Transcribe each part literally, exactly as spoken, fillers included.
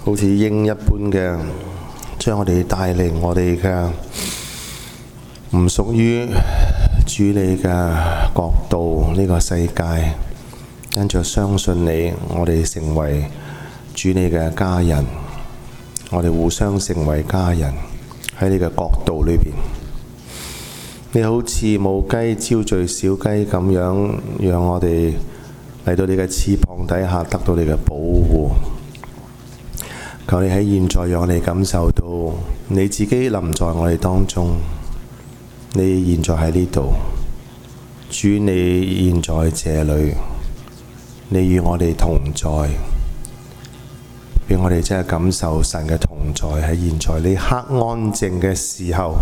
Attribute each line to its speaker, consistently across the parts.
Speaker 1: 好似鷹一般嘅，將我哋帶嚟我哋嘅唔屬於主你嘅國度呢個世界，跟住相信你，我哋成為主你嘅家人，我哋互相成為家人喺你嘅國度裏邊。你好似母雞招聚小雞咁樣，讓我哋嚟到你嘅翅膀底下得到你嘅保護。求你喺現在讓我哋感受到你自己臨在我哋當中。你現在喺呢度，主你現在這裏，你與我哋同在，俾我哋真係感受神嘅同在喺現在呢刻安靜嘅時候。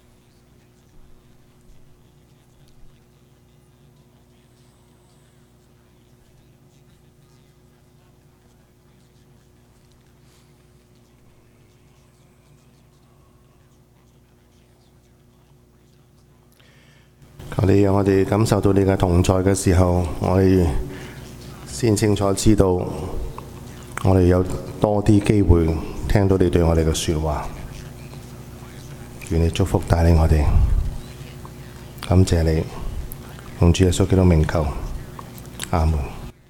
Speaker 1: 求你讓我哋感受到你嘅同在嘅時候，我哋先清楚知道，我哋有多啲機會聽到你對我哋嘅說話。願你祝福帶領我哋，感謝你，用主耶穌基督名求，阿門。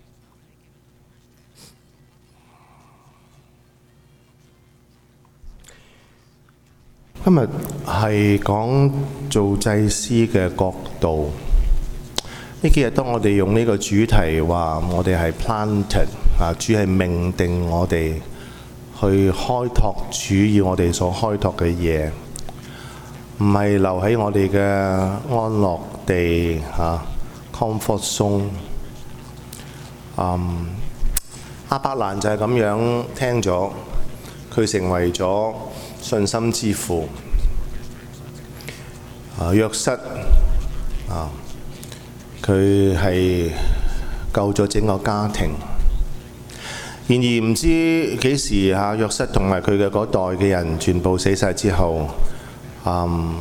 Speaker 1: 今日係講做祭司嘅角度。呢幾日當我哋用呢個主題話，我哋係 planted 啊，主係命定我哋去開拓主要我哋所開拓嘅嘢，唔係留喺我哋嘅安樂地嚇 comfort zone。嗯，亞伯蘭就係咁樣聽咗，佢成為咗信心之父。啊，約瑟啊，佢係救咗整個家庭。然而唔知幾時嚇，約瑟同埋佢嘅嗰代嘅人全部死晒之後，嗯，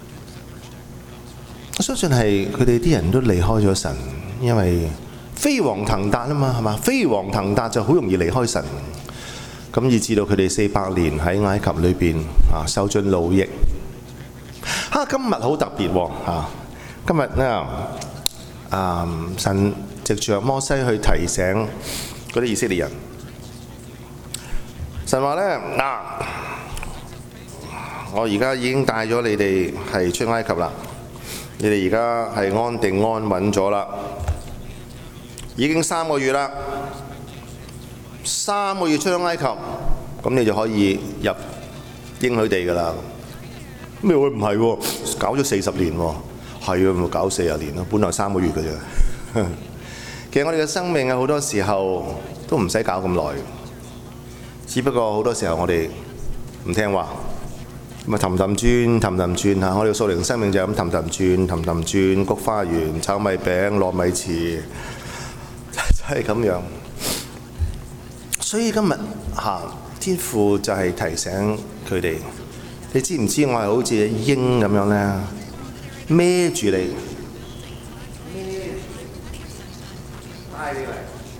Speaker 1: 我相信係佢哋啲人都離開咗神，因為飛黃騰達啊嘛，係嘛？飛黃騰達就好容易離開神。咁以至到佢哋四百年喺埃及裏邊啊受盡勞役。嚇、啊，今日好特別喎、啊、今日呢，啊神藉著摩西去提醒嗰啲以色列人。神話呢，嗱、啊，我而家已經帶咗你哋係出埃及啦，你哋而家係安定安穩咗啦，已經三個月啦。三個月出咗埃及，咁你就可以入應許地噶啦。咩會唔係喎？搞咗四十年喎，係啊，咪搞四十年咯。本來三個月嘅啫。其實我哋嘅生命啊，好多時候都唔使搞咁耐，只不過好多時候我哋唔聽話，咁啊氹氹轉，氹氹轉嚇。我哋嘅屬靈生命就係咁氹氹轉，氹氹轉，菊花園、炒米餅、糯米糍，就係咁樣。所以今日嚇天父就係提醒佢哋，你知唔知我係好似鷹咁樣咧，孭住你，拉你嚟，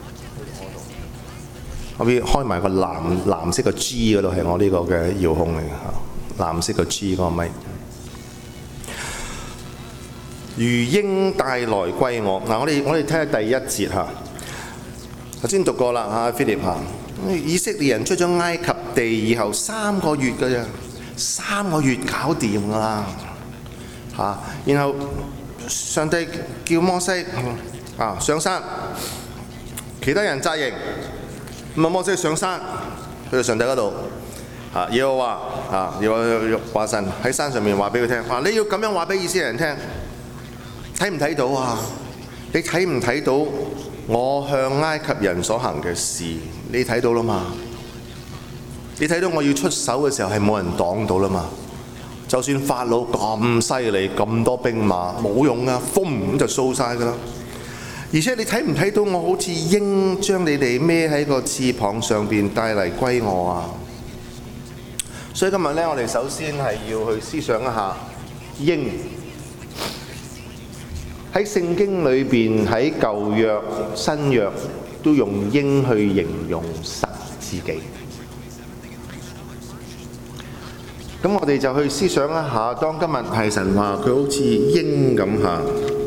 Speaker 1: 我邊開埋個藍藍色嘅 G 嗰度係我呢個嘅遙控嚟嘅嚇，藍色嘅 G 嗰個咪，如鷹帶來歸我。嗱，我哋我哋睇下第一節嚇。頭先讀過啦嚇，菲臘嚇，以色列人出咗埃及地以後三個月㗎咋，三個月搞掂㗎啦嚇。然後上帝叫摩西啊上山，其他人紮營，咁啊摩西上山去到上帝嗰度啊，耶和華啊，耶和華神喺山上面話俾佢聽，話你要咁樣話俾以色列人聽，睇唔睇到啊？你睇唔睇到？我向埃及人所行嘅事，你睇到啦嘛？你睇到我要出手嘅時候係冇人擋到啦嘛？就算法老咁犀利，咁多兵馬冇用啊，風咁就掃晒噶啦。而且你睇唔睇到我好似鷹將你哋孭喺個翅膀上邊帶嚟歸我啊？所以今日呢，我哋首先係要去思想一下鷹。喺聖經裏邊，喺舊約、新約都用鷹去形容神自己。 咁我哋就去思想一下，當今日係神話佢好似鷹咁嚇，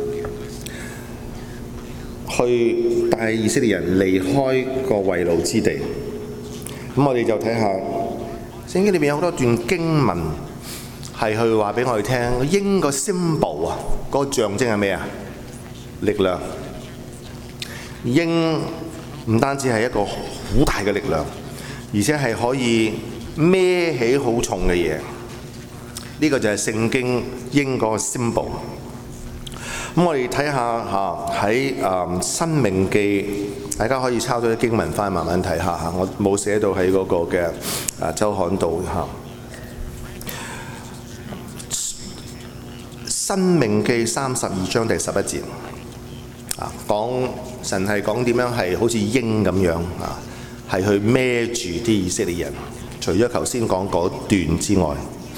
Speaker 1: 去帶以色列人離開個為奴之地。咁我哋就睇下聖經裏面有好多段經文係去話俾我哋聽，鷹個 symbol 啊，嗰個象徵係咩啊？力量。鷹唔單止係一個好大嘅力量，而且係可以孭起好重嘅嘢。呢個就係聖經鷹個 symbol。咁我哋睇下嚇喺誒申命記，大家可以抄咗啲經文翻慢慢睇下嚇。我冇寫到喺嗰個嘅誒週刊度嚇。申命記三十二章第十一節啊，講神係講點樣係好似鷹咁樣啊，係去孭住啲以色列人。除咗頭先講嗰段之外，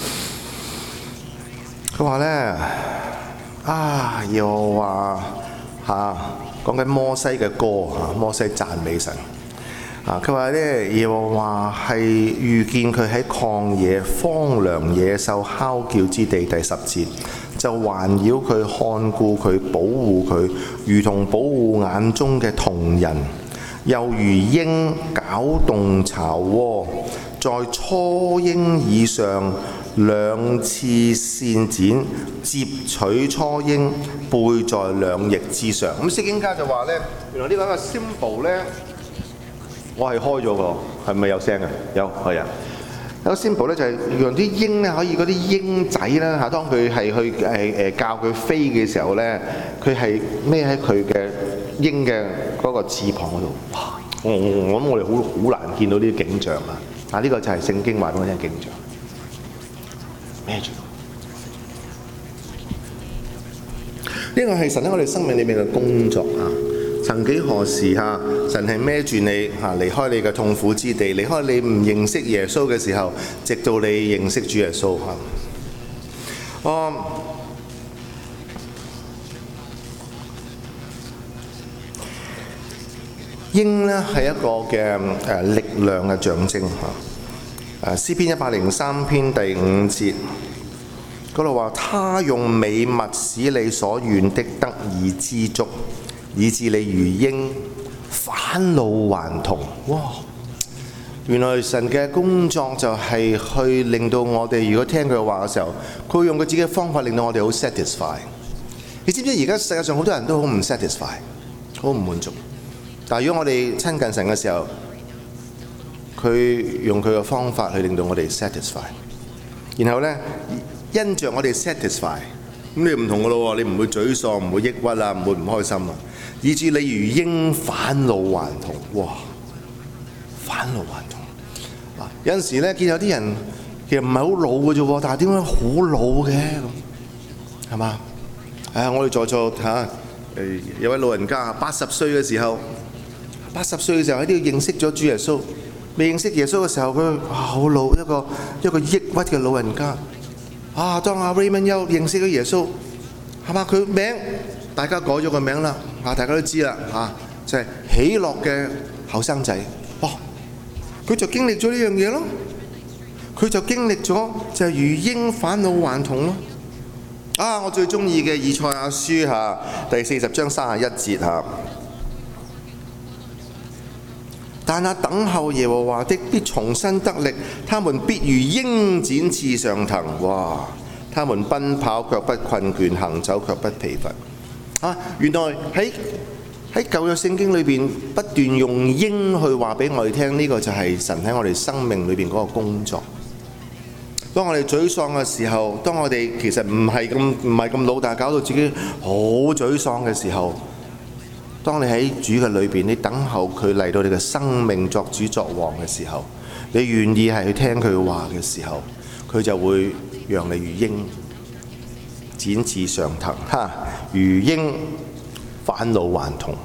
Speaker 1: 佢話咧啊，又話嚇講緊摩西嘅歌嚇，摩西讚美神啊。佢話咧，又話係遇見佢喺曠野荒涼野獸哮叫之地，第十節就環繞佢看顧佢保護佢，如同保護眼中嘅瞳人，又如鷹攪動巢窩，在初鷹以上兩翅扇展，接取初鷹，背在兩翼之上。咁釋經家就話咧，原來呢個一個 symbol 咧，我係開咗個，係咪有聲嘅？有，係啊。有個 symbol 咧就係讓啲鷹咧可以嗰啲鷹仔啦嚇，當佢係去誒誒教佢飛嘅時候咧，佢係孭喺佢嘅鷹嘅嗰個翅膀嗰度。哇！我我諗我哋好好難見到呢啲景象啊！啊，呢個就係聖經話俾我聽嘅景象。孭住，呢個係神喺我哋生命裏面嘅工作啊！曾幾何時嚇，神係孭住你嚇離開你嘅痛苦之地，離開你唔認識耶穌嘅時候，直到你認識主耶穌嚇。哦，鷹咧係一個嘅誒力量嘅象徵嚇。誒詩篇一百零三篇第五節嗰度話：他用美物使你所願的得以知足，以致你如鷹返老還童。哇！原來神嘅工作就係去令到我哋，如果聽佢話嘅時候，佢會用佢自己嘅方法令到我哋好 satisfy。你知唔知而家世界上好多人都好唔 satisfy， 好唔滿足。但係如果我哋親近神嘅時候，佢用佢嘅方法去令到我哋 satisfy， 然後呢，因着我哋 satisfy， 咁你唔同嘅咯喎，你唔會沮喪，唔會抑鬱啊，唔會唔開心啊，以至你如鷹返老還童。哇！返老還童啊！有陣時呢，見有啲人其實唔係好老嘅啫喎，但係點解好老嘅咁？係嘛？誒、啊，我哋在座嚇誒有位老人家八十歲嘅時候，八十歲嘅時候喺呢度認識咗主耶穌。未認識耶穌嘅時候，佢哇好老，一個一個抑鬱嘅老人家。啊，當阿 Raymond 又認識咗耶穌，係嘛？佢名大家改咗個名啦，啊大家都知啦，啊就係、是、喜樂嘅後生仔。哦，佢就經歷咗呢樣嘢咯，佢就經歷咗就係如鷹返老還童咯。啊，我最中意嘅以賽亞書嚇第四十章三十一節嚇。但那等候耶和華的必重新得力，他們必如鷹展翅上騰。哇！他們奔跑卻不困倦，行走卻不疲乏。啊！原來喺喺舊約聖經裏邊不斷用鷹去話俾我哋聽，呢、這個就係神喺我哋生命裏邊嗰個工作。當我哋沮喪嘅時候，當我哋其實唔係咁唔係咁老，但係搞到自己好沮喪嘅時候，當你喺主嘅裏邊，你等候佢嚟到你嘅生命作主作王嘅時候，你願意係去聽佢話嘅時候，佢就會讓你如鷹展翅上騰，哈，如鷹返老還童。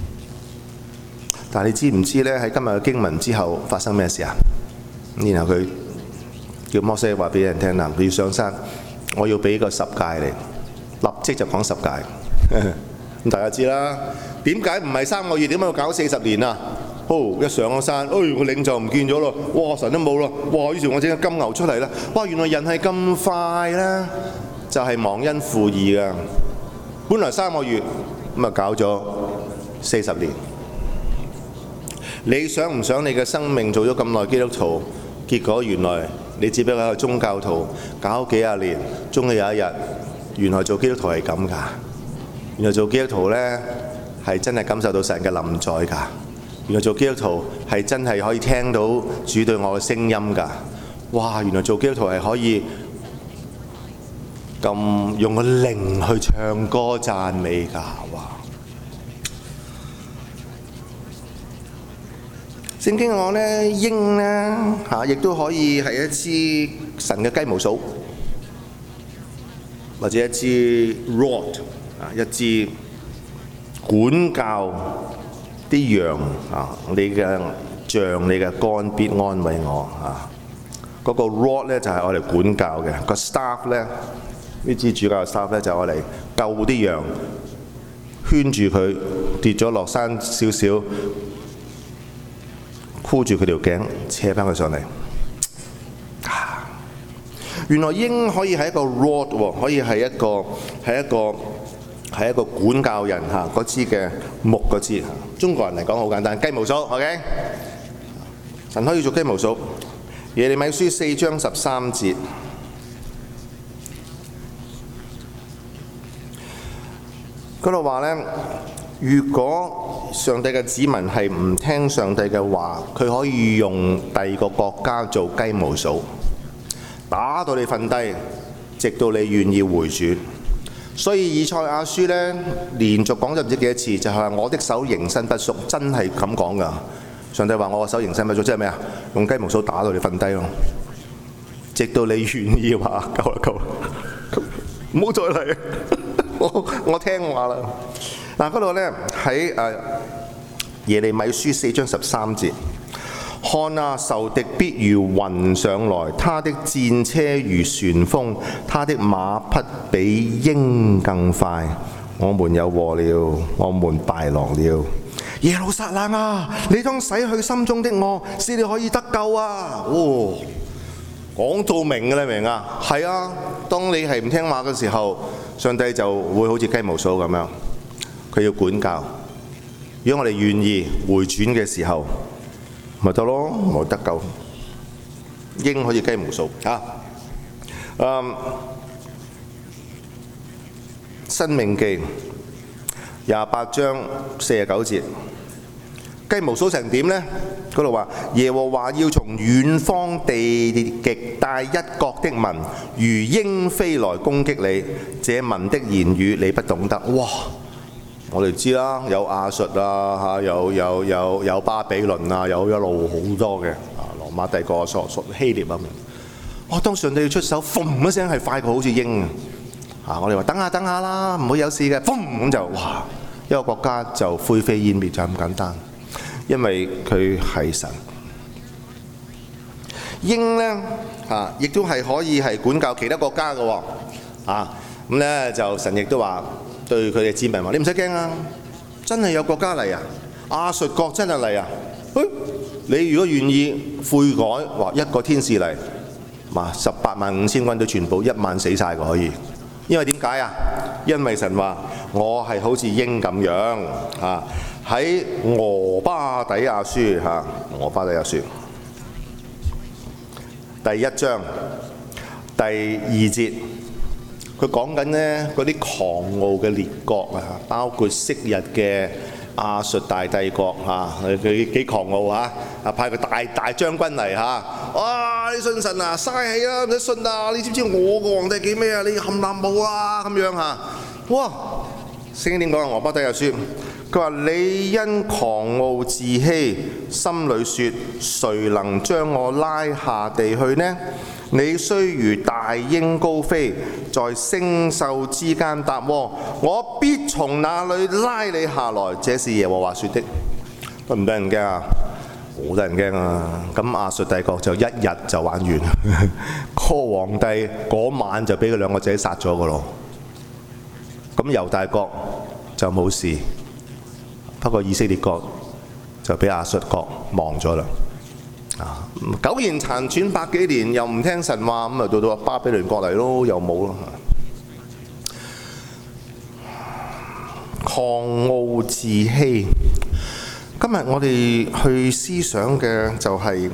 Speaker 1: 但係你知唔知呢？喺今日嘅經文之後發生咩事啊？然後佢叫摩西話俾人聽啦，佢要上山，我要俾個十誡你，立即就講十誡。咁大家知啦。點解唔係三個月？點解要搞四十年啊？ 好一上咗山，哎個領袖唔見咗咯，哇神都冇咯，哇於是我整個金牛出嚟啦，哇原來人係咁快啦，就係忘恩負義噶。本來三個月咁啊搞咗四十年。你想唔想你嘅生命做咗咁耐基督徒，結果原來你只不過係一個宗教徒，搞幾廿年，終於有一日，原來做基督徒係咁㗎。原來做基督徒呢係真係感受到神嘅臨在㗎。原來做基督徒係真係可以聽到主對我嘅聲音㗎。哇！原來做基督徒係可以咁用個靈去唱歌讚美㗎。哇！聖經講呢，鷹呢嚇，亦都可以係一支神嘅雞毛掃，或者一支 rod 啊，一支管教啲羊啊，你嘅杖、你嘅竿必安慰我啊。嗰、那個 rod 咧就係我哋管教嘅，個 staff 咧呢支主教嘅 staff 咧就係我哋救啲羊，圈住佢跌咗落山少少。箍住佢條頸，扯翻佢上嚟。原來鷹可以係一個 rod 喎，可以係一個係一個係一個管教人嚇嗰支嘅木嗰支。中國人嚟講好簡單，雞毛掃 ，OK？ 神可以做雞毛掃。耶利米書四章十三節，嗰度話咧。如果上帝嘅子民係唔聽上帝嘅話，佢可以用第二個國家做雞毛掃，打到你瞓低，直到你願意回轉。所以以賽亞書呢，連續講咗唔知幾多次，就係話我的手仍伸不縮，真係咁講㗎。上帝話我個手仍伸不縮，即係咩啊？用雞毛掃打到你瞓低咯，直到你願意話夠啦夠啦，唔好再嚟，我我聽話啦。嗱，嗰度咧喺誒耶利米書四章十三節，看啊，仇敵必如雲上來，他的戰車如旋風，他的馬匹比鷹更快。我們有禍了，我們敗落了。耶路撒冷啊，你當洗去心中的惡，使你可以得救啊！哦，講到明嘅你明啊？係啊，當你係唔聽話嘅時候，上帝就會好似雞毛掃咁樣。佢要管教，如果我哋願意回轉嘅時候，咪得咯，咪得救。鷹好似雞毛掃嚇。嗯，申命記廿八章四十九節，雞毛掃成點呢？嗰度話耶和華要從遠方地極大一國的民，如鷹飛來攻擊你，這民的言語你不懂得。哇！我哋知啦，有亞述啊，嚇，有有有有巴比倫啊，有一路好多嘅啊，羅馬帝國、索索希臘咁樣。哇！當上帝要出手，嘣一聲係快過好似鷹啊！我哋話等下等下啦，唔會有事嘅，嘣咁就哇，一個國家就灰飛煙滅就咁簡單，因為佢係神。鷹咧啊，亦都係可以係管教其他國家嘅喎啊！咁咧就神亦都話。對佢哋子民話：你唔使驚啊！真係有國家嚟啊！亞述國真係嚟啊！誒，你如果願意悔改，話一個天使嚟，嘛十八萬五千軍都全部一萬死晒嘅可以。因為點解啊？因為神話我係好似鷹咁樣啊！喺俄巴底亞書嚇，俄巴底亞書第一章第二節。佢講緊呢嗰啲狂傲嘅列國啊，包括昔日嘅亞述大帝國嚇，佢幾狂傲嚇，啊派個大大將軍嚟嚇，哇！你信神啊，嘥氣啦，唔使信啊！你知唔知我個皇帝幾咩啊？你冚唪唥啊咁樣嚇，哇！聖經點講啊？俄巴底亞書，佢話你因狂傲自欺，心裏説誰能將我拉下地去呢？你雖如大鷹高飛，在星宿之間搭窩，我必從那裏拉你下來。這是耶和華說的。得唔得人驚啊？好得人驚啊！咁亞述帝國就一日就玩完，個皇帝嗰晚就俾佢兩個仔殺咗個咯。咁猶大國就冇事，不過以色列國就俾亞述國亡咗啦。啊，苟延殘喘百幾年，又唔聽神話，咁啊到到巴比倫國嚟咯，又冇咯。狂傲自欺。今日我哋去思想嘅就係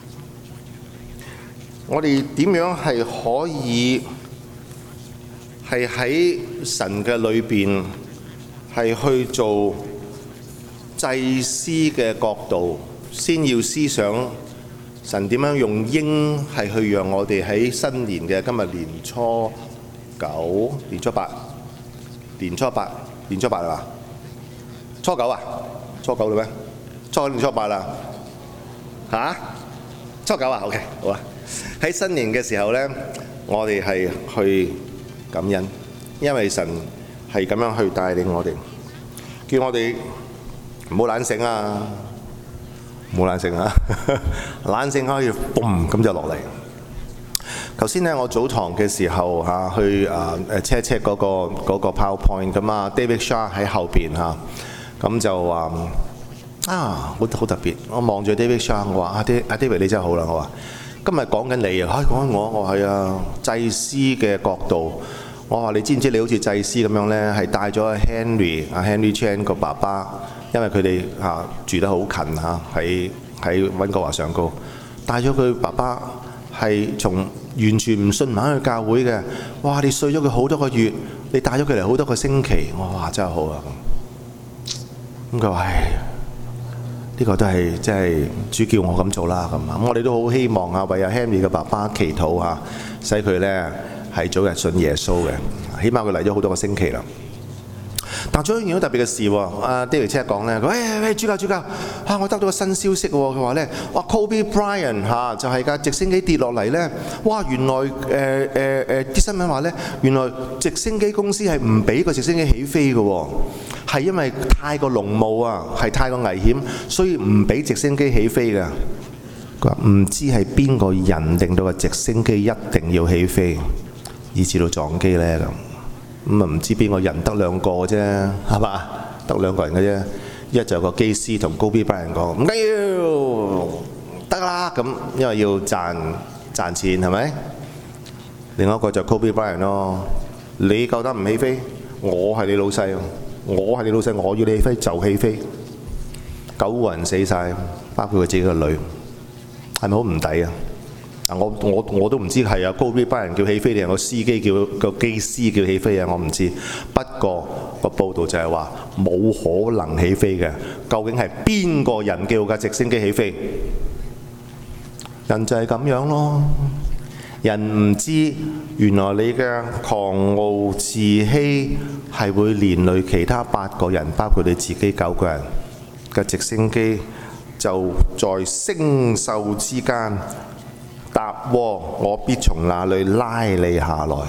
Speaker 1: 我哋點樣係可以係喺神嘅裏邊係去做祭司嘅角度，先要思想神點樣用鷹係去讓我哋喺新年嘅今日年初九、年初八、年初八、年初八係嘛？初九啊？初九啦咩？初九年初八啦？嚇？初九啊 ？OK， 好啊。喺新年嘅時候呢，我哋係去感恩，因為神係咁樣去帶領我哋，叫我哋唔好懶醒啊！唔好懶醒啊！懶醒可以嘣咁就落嚟。頭先呢，我早堂嘅時候嚇去啊誒 check check 嗰個嗰個 PowerPoint 咁啊 ，David Shaw 喺後邊嚇，咁就話啊好好特別。我望住 David Shaw，我話阿 David 阿 David 你真係好啦，我話今日講緊你啊，講緊我，我話係啊祭司嘅角度。我話你知唔知你好似祭司咁樣呢，係帶咗 Henry 阿 Henry Chan 個爸爸，因為佢哋嚇住得好近嚇，喺喺溫哥華上高，帶咗佢爸爸係從完全唔信唔肯去教會嘅，哇！你睡咗佢好多個月，你帶咗佢嚟好多個星期，我話真係好啊咁。咁佢話：唉，呢個都係即係主叫我咁做啦咁啊！咁我哋都好希望啊，為阿 Henry 嘅爸爸祈禱啊，使佢呢係早日信耶穌嘅，起碼佢嚟咗好多個星期啦。但仲有一樣好特別嘅事喎，阿 David 即係講咧，喂喂主教主教嚇，我得到個新消息喎，佢話咧，哇 Kobe Bryant 嚇就係架直升機跌落嚟咧，哇原來誒誒誒啲新聞話咧，原來直升機公司係唔俾個直升機起飛嘅喎，係因為太過濃霧啊，係太過危險，所以唔俾直升機起飛嘅。佢話唔知係邊個人令到個直升機一定要起飛，以至到撞機咧咁。咁啊唔知邊個人得兩個啫，係嘛？得兩個人嘅啫。一就個機師同 Kobe Bryant講唔緊要，得啦咁，因為要賺賺錢係咪？另外一個就 Kobe Bryant 咯，你夠膽唔起飛？我係你老細，我係你老細，我要你起飛就起飛。九個人死晒，包括佢自己個女，係咪好唔抵啊？我我我都唔知係啊，Kobe Bryant叫起飛定係個司機叫個機師叫起飛啊！我唔知。不過個報道就係話冇可能起飛嘅。究竟係邊個人叫架直升機起飛？人就係咁樣咯。人唔知原來你嘅狂傲自欺係會連累其他八個人，包括你自己九個人嘅直升機，就在星宿之間。答喎，我必從那裏拉你下來。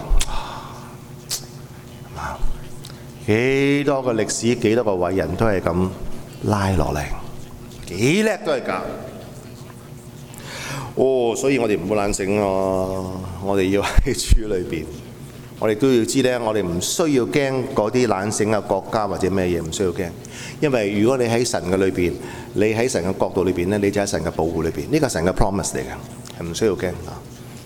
Speaker 1: 幾多個歷史，幾多個偉人都係咁拉落嚟，幾叻都係㗎。哦，所以我哋唔好懶醒咯，我哋要喺主裏邊，我哋都要知呢，我哋唔需要驚嗰啲懶醒嘅國家或者咩嘢，唔需要驚。因為如果你喺神嘅裏邊，你喺神嘅角度裏邊呢，你就喺神嘅保護裏邊，呢個係神嘅 promise 嚟嘅。唔需要驚啊！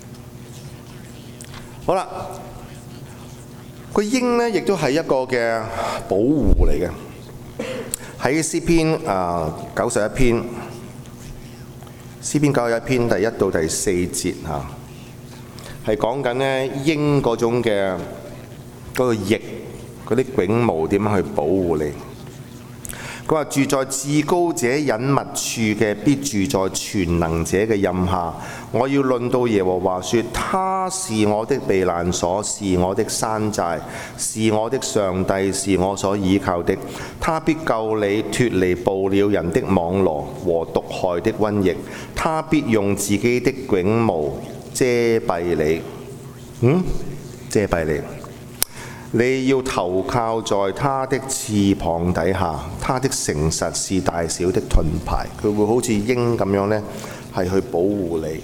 Speaker 1: 好啦，個鷹呢亦都係一個嘅保護嚟嘅。喺詩篇啊九十一篇，詩篇九十一篇第一到第四節嚇，係講緊呢鷹嗰種嘅嗰個翼嗰啲絨毛點樣去保護你。佢話住在至高者隱密處嘅，必住在全能者嘅蔭下。我要論到耶和華說，他是我的避難所，是我的山寨，是我的上帝，是我所倚靠的。他必救你脫離捕鳥人的網羅和毒害的瘟疫。他必用自己的絨毛遮蔽你。嗯，遮蔽你。你要投靠在他的翅膀底下，他的誠實是大小的盾牌，佢會好似鷹咁樣呢，係去保護你。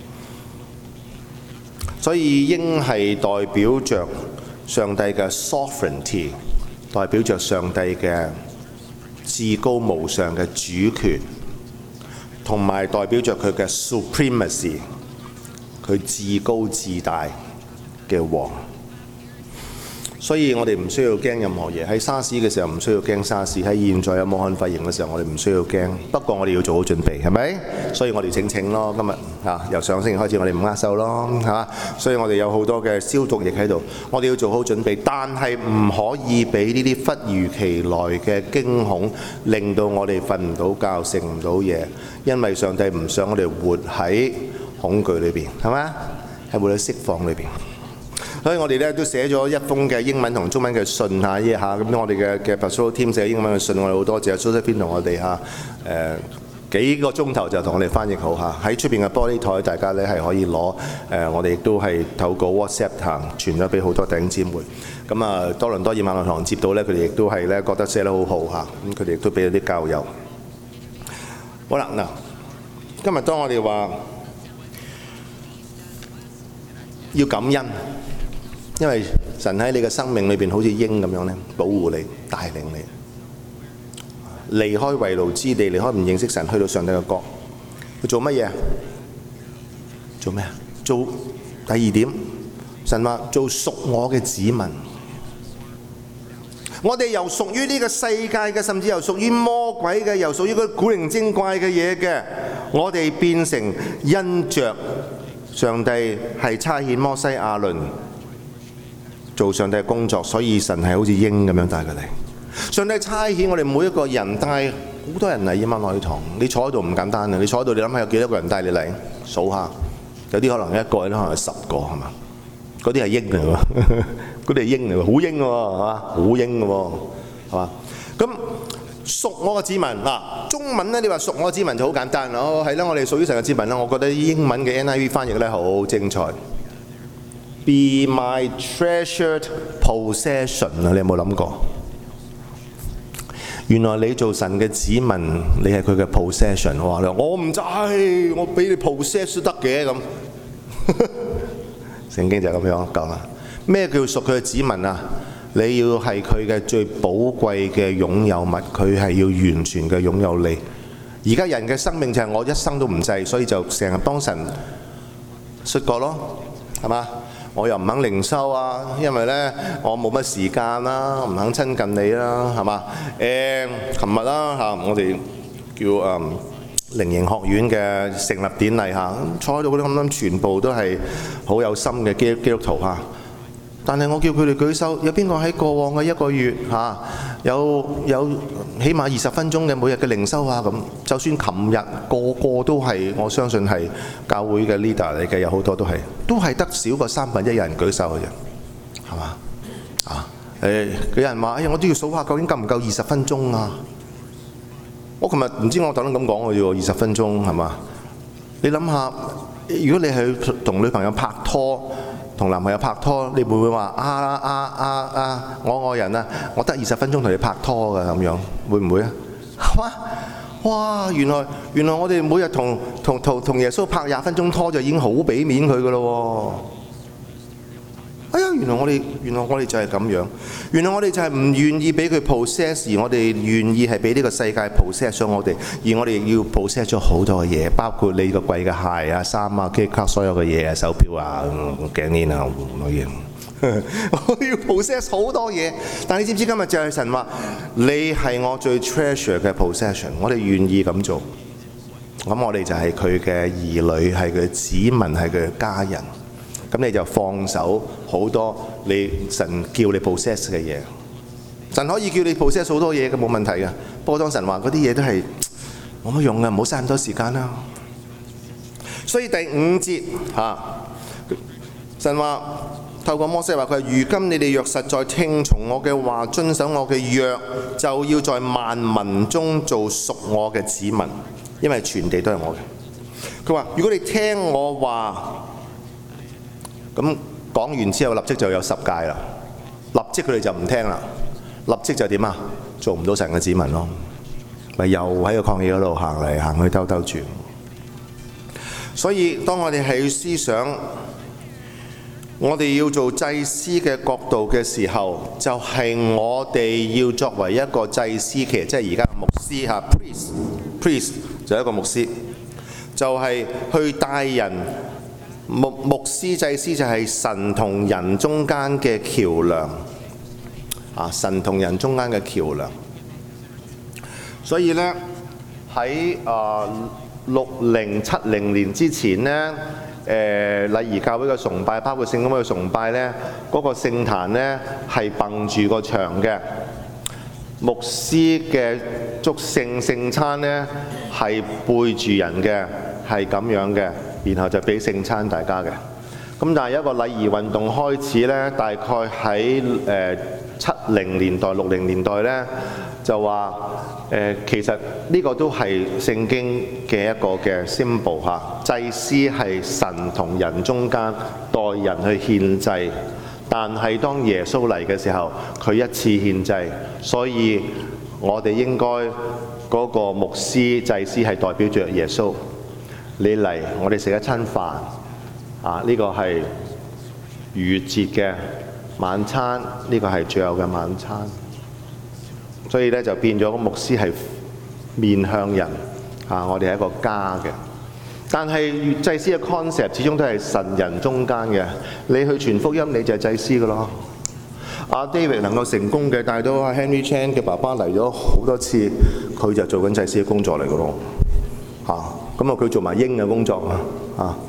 Speaker 1: 所以鷹係代表着上帝嘅 sovereignty， 代表着上帝嘅至高無上嘅主權，同埋代表着佢嘅 supremacy， 佢至高至大嘅王。所以我哋唔需要驚任何嘢。喺沙士嘅時候唔需要驚沙士，喺現在有武漢肺炎嘅時候我哋唔需要驚。不過我哋要做好準備，係咪？所以我哋請請咯，今日啊由上星期開始我哋唔握手咯，係嘛？所以我哋有好多嘅消毒液喺度，我哋要做好準備，但係唔可以俾呢啲忽如其來嘅驚恐令到我哋瞓唔到覺、食唔到嘢，因為上帝唔想我哋活喺恐懼裏邊，係咪？係活喺釋放裏邊。所以我哋咧都寫咗一封嘅英文同中文嘅信嚇，依下咁我哋嘅嘅 pastoral team 寫英文嘅信，我哋好多謝 Josephine 同我哋嚇誒幾個鐘頭就同我哋翻譯好嚇。喺出邊嘅玻璃台，大家咧係可以攞誒，我哋亦都係透過 WhatsApp 行傳咗俾好多弟兄姊妹。咁啊，多倫多以馬路堂接到咧，佢哋亦都係咧覺得寫得好好嚇，咁佢哋亦都俾咗啲教友。好啦，嗱，今日當我哋話要感恩。因為神喺你嘅生命裏邊好似鷹咁樣咧，保護你、帶領你，離開為奴之地，離開唔認識神，去到上帝嘅國。佢做乜嘢？做咩啊？做第二點，神話做屬我嘅子民。我哋由屬於呢個世界嘅，甚至由屬於魔鬼嘅，由屬於嗰古靈精怪嘅嘢嘅，我哋變成因着上帝係差遣摩西亞倫做上帝嘅工作，所以神係好似鷹咁樣帶佢嚟。上帝差遣我哋每一個人，帶好多人嚟以馬內利堂。你坐喺度唔簡單啊！你坐喺度，你諗下有幾多個人帶你嚟？數下，有啲可能一個，有啲可能有十個，係嘛？嗰啲係鷹嚟喎，嗰啲係鷹嚟喎，好鷹喎，係嘛？好鷹嘅喎，係嘛？咁屬我嘅子民嗱，中文咧你話屬我嘅子民就好簡單啦。哦，係啦，我哋屬於神嘅子民啦。我覺得英文嘅 N I V 翻譯咧好精彩。Be my treasured possession 啊！你有冇諗過？原來你做神嘅子民，你係佢嘅 possession。我話我唔制，我俾你 possess 都得嘅咁。聖經就係咁樣講啦。咩叫屬佢嘅子民啊？你要係佢嘅最寶貴嘅擁有物，佢係要完全嘅擁有你。而家人嘅生命就係我一生都唔制，所以就成日幫神摔角咯，係嘛？我又唔肯靈修啊，因為咧我冇乜時間啦，唔肯親近你啦，係嘛？誒，琴日啦嚇，我哋叫誒靈營學院嘅成立典禮嚇，坐喺度嗰啲咁樣，全部都係好有心嘅基基督徒嚇。但係我叫佢哋舉手，有邊個喺過往嘅一個月嚇有有起碼二十分鐘嘅每日嘅靈修啊？咁就算琴日個個都係，我相信係教會嘅 leader 嚟嘅，有好多都係，都係得少過三分一人舉手嘅啫，係嘛？啊誒，有人話：哎呀，我都要數下究竟夠唔夠二十分鐘啊？我琴日唔知我特登咁講嘅啫喎，二十分鐘係嘛？你諗下，如果你係同女朋友拍拖，同男朋友拍拖，你會唔會話啊啊啊啊我愛人啊，我得二十分鐘同你拍拖㗎咁樣，會唔會啊？哇哇！原來原來我哋每日同同同同耶穌拍廿分鐘拖就已經好俾面佢㗎咯喎！哎呀，原來我哋原來我哋就係咁樣，原來我哋就係唔願意俾佢 possess， 而我哋願意係俾呢個世界 possess 咗我哋，而我哋要 possess 咗好多嘅嘢，包括你個貴嘅鞋啊、衫啊、機卡所有嘅嘢啊、手錶啊、頸鏈啊好多嘢。我要 possess 好多嘢，但係你知唔知今日就係神話，你係我最 treasure 嘅 possession， 我哋願意咁做，咁我哋就係佢嘅兒女，係佢子民，係佢嘅家人。咁你就放手好多你神叫你 possess 嘅嘢，神可以叫你 possess 好多嘢嘅，冇問題嘅。不過當神話嗰啲嘢都係冇乜用嘅，唔好嘥咁多時間啦。所以第五節嚇，神話透過摩西話佢話：如今你哋若實在聽從我嘅話，遵守我嘅約，就要在萬民中做屬我嘅子民，因為全地都係我嘅。佢話：如果你聽我話，咁講完之後，立即就有十戒啦。立即佢哋就唔聽啦，立即就點啊？做唔到神嘅子民咯，咪又喺個曠野嗰度行嚟行去兜兜轉。所以當我哋係思想我哋要做祭司嘅角度嘅時候，就係、是、我哋要作為一個祭司，其實即係而家嘅牧師嚇 priest，priest 就係一個牧師，就係、是、去帶人。牧牧師祭司就係神同人中間嘅橋梁啊！神同人中間嘅橋梁。所以呢，喺啊六零七零年之前呢，誒禮儀教會嘅崇拜，包括聖公會嘅崇拜呢，嗰、那個聖壇呢係蹦住個牆嘅。牧師嘅祝聖聖餐呢係背住人嘅，係咁樣嘅。然後就俾聖餐大家嘅。咁但係有一個禮儀運動開始呢，大概喺誒七零年代、六零年代呢，就話誒、呃、其實呢個都係聖經嘅一個嘅 symbol 嚇。祭司係神同人中間代人去獻祭，但係當耶穌嚟嘅時候，佢一次獻祭，所以我哋應該嗰個牧師祭司係代表著耶穌。你嚟，我哋食一餐飯啊！呢、這個係逾越節嘅晚餐，呢、這個係最後嘅晚餐。所以咧就變咗個牧師係面向人啊！我哋係一個家嘅。但係祭司嘅 concept 始終都係神人中間嘅。你去傳福音，你就係祭司噶咯。阿 David 能夠成功嘅帶到阿 Henry Chan 嘅爸爸嚟咗好多次，佢就做緊祭司嘅工作嚟噶咯。嚇、啊！咁啊，佢做埋鷹嘅工作啊，啊，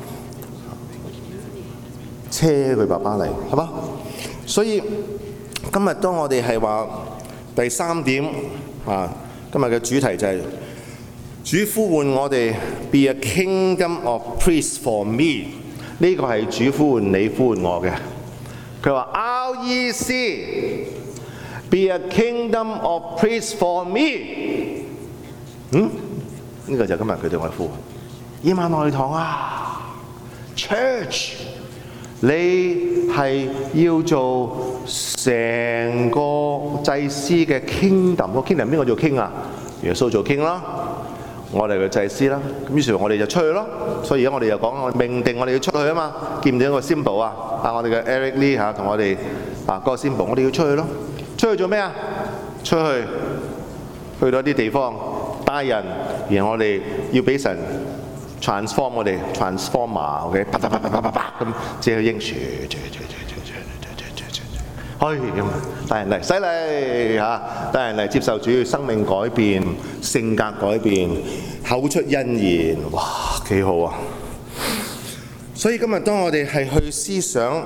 Speaker 1: 車佢爸爸嚟，係嘛？所以今日當我哋係話第三點啊，今日嘅主題就係、是、主呼喚我哋 Be a kingdom of priests for me。呢個係主呼喚你，呼喚我嘅。佢話 R E C Be a kingdom of priests for me。嗯？呢個就今日佢對我嘅呼喚。以馬內堂啊 ，Church， 你係要做成個祭司嘅 kingdom。個 kingdom 邊個做 king 啊？耶穌做 king 啦，我哋嘅祭司啦。咁於是我哋就出去咯。所以而家我哋又講，我命定我哋要出去啊嘛。見唔見到個 symbol 啊？啊，我哋嘅 Eric Lee 嚇同我哋啊嗰個 symbol，我哋要出去咯。出去做咩啊？出去去到一啲地方。帶人，然後我哋要俾神 transform 我哋 transformer，OK， 啪啪啪啪啪啪啪咁借去應住，可以咁帶人嚟，犀利嚇！帶人嚟接受主生命改變、性格改變、口出恩言，哇，幾好啊！所以今日當我哋係去思想。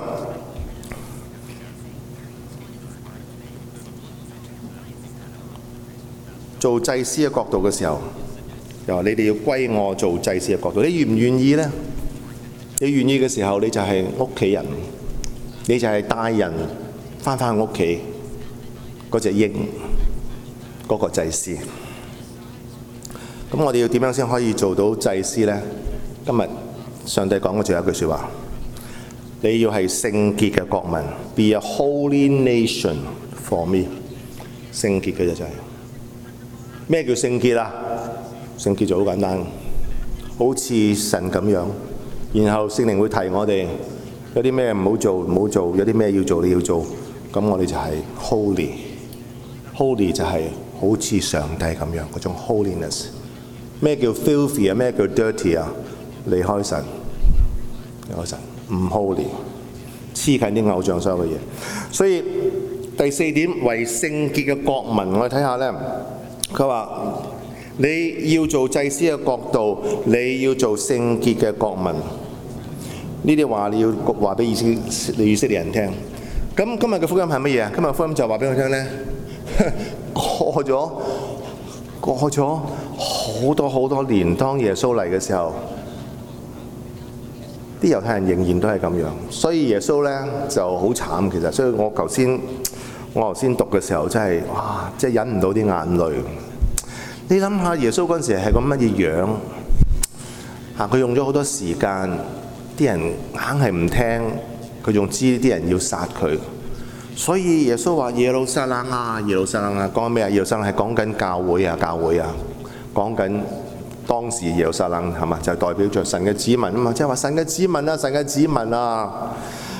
Speaker 1: 做祭司嘅角度嘅時候，又話你哋要歸我做祭司嘅角度，你願唔願意呢？你願意嘅時候，你就係屋企人，你就係帶人翻返屋企嗰隻鷹，嗰個祭司。咁我哋要點樣先可以做到祭司呢？今日上帝講嘅最後一句説話，你要係聖潔嘅國民 ，Be a holy nation for me。聖潔嘅就係、是。咩叫聖潔啊？聖潔就好簡單，好似神咁樣。然後聖靈會提我哋有啲咩唔好做，唔好做；有啲咩要做，你要做。咁我哋就係 holy，holy 就係好似上帝咁樣嗰種 holiness。咩叫 filthy 啊？咩叫 dirty 啊？離開神，離開神，唔 holy， 黐近啲偶像所有嘅嘢。所以第四點，為聖潔嘅國民，我哋睇下咧。佢話：你要做祭司嘅角度，你要做聖潔嘅國民。呢啲話你要話俾以色以色列人聽。咁今日嘅福音係乜嘢啊？今日福音就話俾佢聽咧，過咗過咗好多好多年，當耶穌嚟嘅時候，啲猶太人仍然都係咁樣。所以耶穌咧就好慘，其實。所以我頭先。我頭先讀嘅時候真係哇，即係忍唔到啲眼淚。你諗下耶穌嗰陣時係個乜嘢樣？嚇，佢用咗好多時間，啲人硬係唔聽，佢仲知啲人要殺佢。所以耶穌話：耶路撒冷啊，耶路撒冷啊，講緊咩啊？耶路撒冷係講緊教會啊，教會啊，講緊當時耶路撒冷係嘛？就係代表著神嘅子民啊嘛，即係話神嘅子民啊，神嘅子民啊。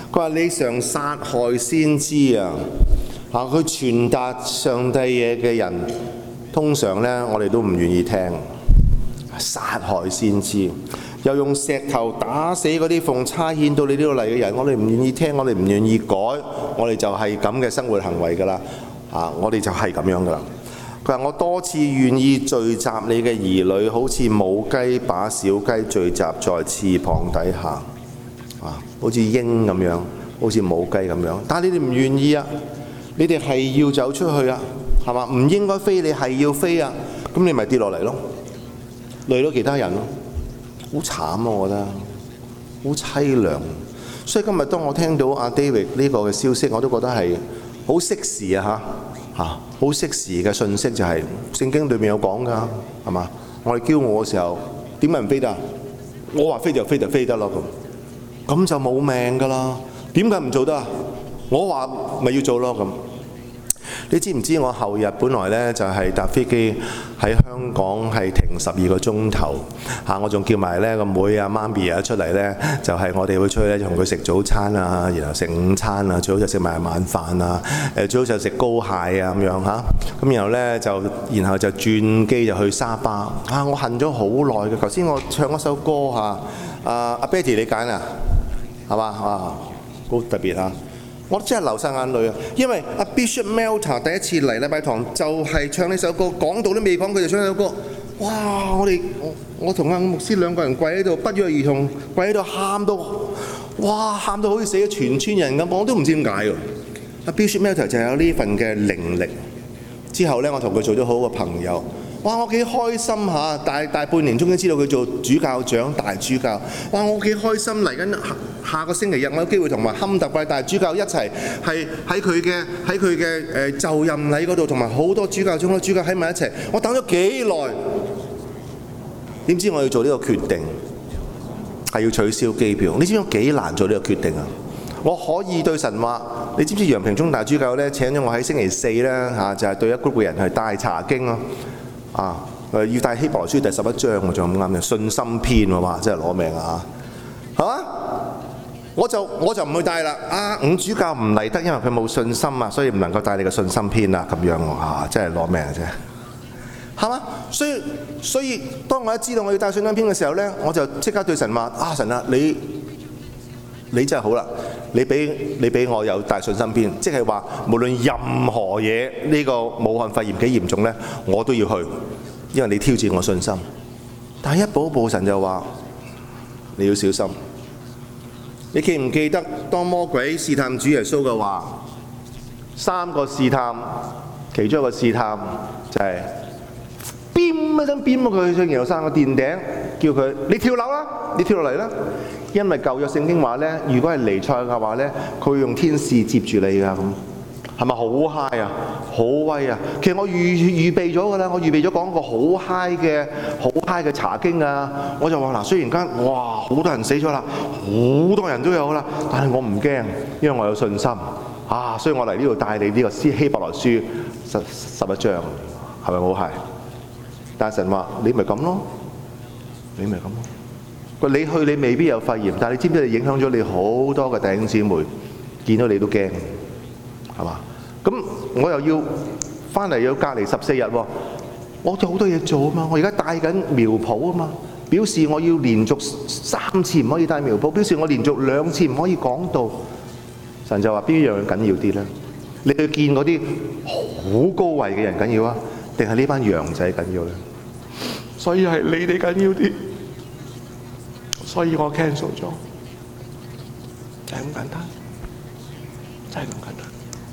Speaker 1: 佢話你常殺害先知啊！嚇，佢傳達上帝嘢嘅人，通常呢，我哋都唔願意聽。殺害先知，又用石頭打死嗰啲奉差遣到你呢度嚟嘅人，我哋唔願意聽，我哋唔願意改，我哋就係咁嘅生活行為㗎啦。啊，我哋就係咁樣㗎啦。佢話我多次願意聚集你嘅兒女，好似母雞把小雞聚集在翅膀底下，啊，好似鷹咁樣，好似母雞咁樣。但係你哋唔願意啊！你哋係要走出去啊，係嘛？唔應該飛，你係要飛啊！咁你咪跌落嚟咯，累到其他人咯，好慘啊！我覺得好凄涼。所以今日當我聽到阿 David 呢個嘅消息，我都覺得係好適時啊！嚇嚇，好適時嘅信息就係、是、聖經裏面有講㗎，係嘛？我哋驕傲嘅時候點解唔飛得？我話飛就飛就飛得咯，咁咁就冇命㗎啦。點解唔做得啊？我話咪要做咯咁。你知唔知我後日本來呢就係搭飛機喺香港係停十二個鐘頭嚇，我仲叫埋呢個妹啊媽咪啊出嚟呢，就係、是、我哋會出去咧同佢食早餐啊，然後食午餐啊，最好就食埋晚飯啊，誒最好就食膏蟹啊咁樣嚇，咁然後呢，就然後就轉機就去沙巴啊，我恨咗好耐嘅。頭先我唱一首歌嚇，阿阿 Betty 你揀啊，係嘛啊，好特別啊！我真係流晒眼淚啊！因為阿 Bishop Melter 第一次嚟禮拜堂就係唱呢首歌，講道都未講佢就唱呢首歌。哇！我哋我我同阿牧師兩個人跪喺度，不約而同跪喺度喊到，哇！喊到好似死咗全村人咁，我都唔知點解喎。阿 Bishop Melter 就有呢份嘅靈力。之後呢，我同佢做咗好嘅朋友。哇！我幾開心嚇，大大半年終於知道佢做主教長大主教。哇！我幾開心，嚟緊下個星期日我有機會同埋坎特拜大主教一齊係喺佢嘅喺佢嘅誒就任禮嗰度，同埋好多主教長老主教喺埋一齊。我等咗幾耐，點知我要做呢個決定係要取消機票？你知唔知我幾難做呢個決定啊？我可以對神話，你知唔知楊平忠大主教咧請咗我喺星期四咧嚇，就係、是、對一 group 嘅人去帶查經咯。啊！誒要帶希伯來書第十一章喎，仲咁啱嘅信心篇喎，哇！真係攞命啊嚇，係嘛？我就我就唔去帶啦。啊，五主教唔嚟得，因為佢冇信心啊，所以唔能夠帶你嘅信心篇啦。咁樣喎嚇，真係攞命嘅啫，係嘛？所以所以當我一知道我要帶信心篇嘅時候咧，我就即刻對神話：啊神啊，你你真係好啦！你俾你俾我有帶信心篇，即係話無論任何嘢呢、呢個武漢肺炎幾嚴重呢，我都要去，因為你挑戰我信心。但係一步一步神就話你要小心。你記唔記得當魔鬼試探主耶穌嘅話，三個試探，其中一個試探就係邊一聲邊佢上耶路撒冷嘅殿頂，叫佢你跳樓啦，你跳落嚟啦。因為舊約聖經話咧，如果係彌賽亞嘅話咧，佢會用天使接住你㗎，咁係咪好嗨啊？好威啊！其實我預預備咗㗎啦，我預備咗講個好嗨嘅好嗨嘅查經啊！我就話嗱，雖然間哇好多人死咗啦，好多人都有啦，但係我唔驚，因為我有信心啊！所以我嚟呢度帶你呢個希伯來書十十一章，係咪好嗨？但係神話你咪咁咯，你咪咁咯。你去你未必有肺炎，但係你知唔知你影響咗你好多嘅弟兄姊妹，見到你都驚，係嘛？咁我又要翻嚟要隔離十四日喎，我有好多嘢做啊嘛！我而家帶緊苗圃啊嘛，表示我要連續三次唔可以帶苗圃，表示我連續兩次唔可以講道。神就話邊樣緊要啲咧？你去見嗰啲好高位嘅人緊要啊，定係呢班羊仔緊要咧？所以係你哋緊要啲。所以我 cancel 咗，就係咁簡單，就係咁簡單。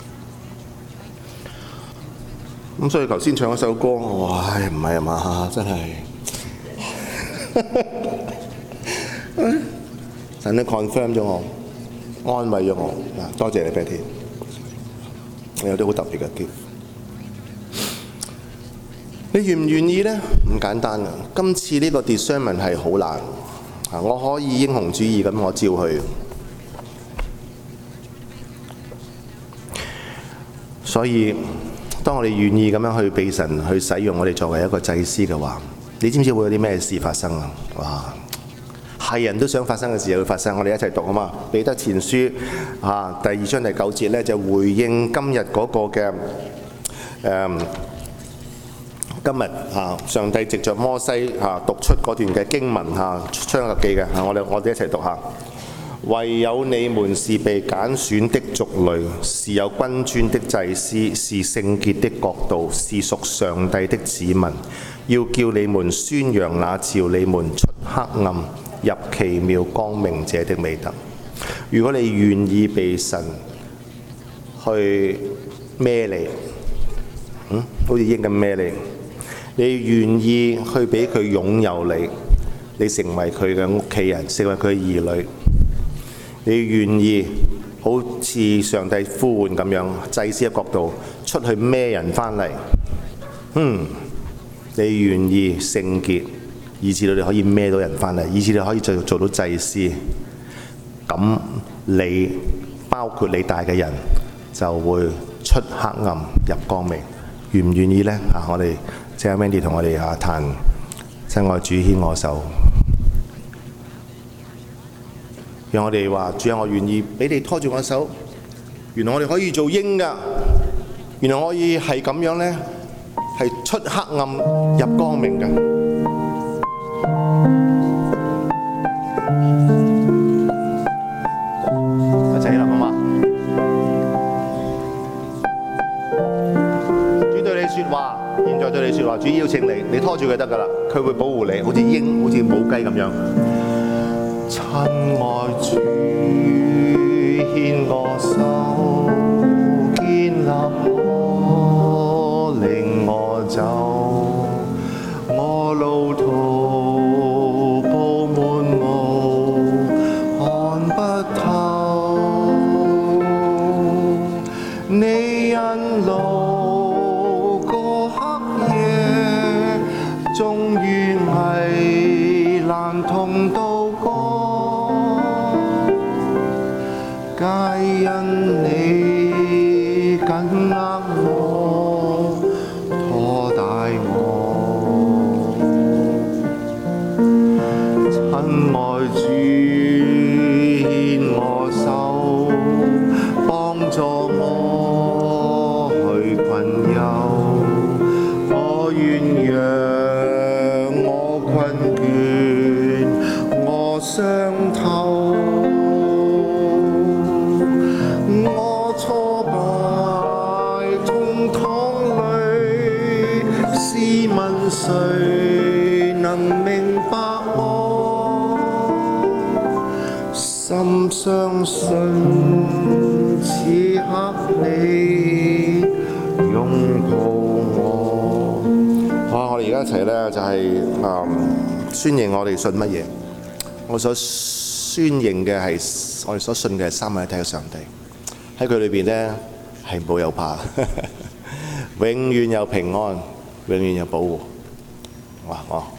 Speaker 1: 咁所以頭先唱一首歌，哇！唔係啊嘛，真係神都 confirm 咗我，安慰咗我。嗱，多謝你 Betty， 我有啲好特別嘅 gift。你願唔願意咧？唔簡單啊！今次呢個 discernment 係好難。我可以英雄主義咁，我照去。所以，當我哋願意咁樣去被神去使用我哋作為一個祭司嘅話，你知唔知會有啲咩事發生啊？哇！ 係人都想發生嘅事就會發生。我哋一齊讀啊嘛，彼得前書啊第二章第九節咧，就回應今日嗰個嘅誒、嗯，今日啊上帝藉着摩西啊讀出嗰段嘅經文啊出埃及記嘅啊，我哋我哋一齊讀下。唯有你們是被揀選的族類，是有君尊的祭司，是聖潔的國度，是屬上帝的子民。要叫你們宣揚那召你們出黑暗入奇妙光明者的美德。如果你願意被神去孭你，嗯，好似鷹咁孭你，你願意去俾佢擁有你，你成為佢嘅屋企人，成為佢嘅兒女。你願意好似上帝呼喚咁樣，祭司嘅角度出去孭人翻嚟，嗯，你願意聖潔，以至到你可以孭到人翻嚟，以至你可以做做到祭司，咁你包括你帶嘅人就會出黑暗入光明。願唔願意呢？啊，我哋請 Wendy 同我哋啊彈親愛主牽我手。讓我哋話：主啊，我願意俾你拖住我手。原來我哋可以做鷹㗎，原來我可以係咁樣呢，係出黑暗入光明㗎。一齊啦，好嘛？主對你説話，現在對你説話，主邀請你，你拖住佢得㗎啦，佢會保護你，好似鷹，好似母雞咁樣。親愛主，牽我手，建立我，令我走，我路途布滿霧，看不透。你引路過黑夜，終於危難同渡過。皆因你緊握我，拖帶我，親愛主牽我手，幫助我去困憂，我願讓我困倦，我傷透。誰能明白我？心相信此刻你擁抱我。好，我哋而家一齊咧就係、是、誒、嗯、宣認我哋信乜嘢。我所宣認嘅係我哋所信嘅係三位一體嘅上帝，喺佢裏邊咧係冇有怕，永遠有平安，永遠有保護。哇！哦。